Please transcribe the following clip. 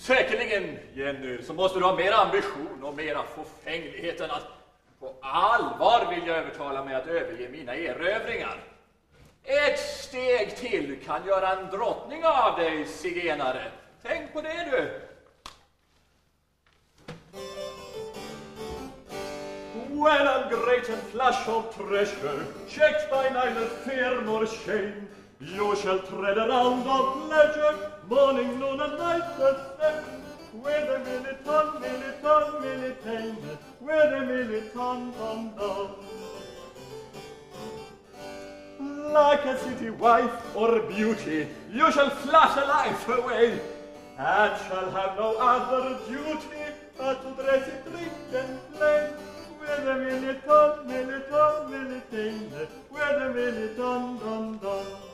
Säkerligen, Jenny, så måste du ha mer ambition och mera förfänglighet än att på allvar vilja övertala mig att överge mina erövringar. Ett steg till kan göra en drottning av dig, zigenare. Tänk på det, du. When a great and flash of treasure, checked by neither fear nor shame, you shall tread around of pleasure, morning, noon, and night the same. With a militon, militon, militane, with a militon, dum, dum. Like a city wife or beauty, you shall flatter life away, and shall have no other duty but to dress it, drink, and play. With a militon, militon, militane, with a militon, dum, dum.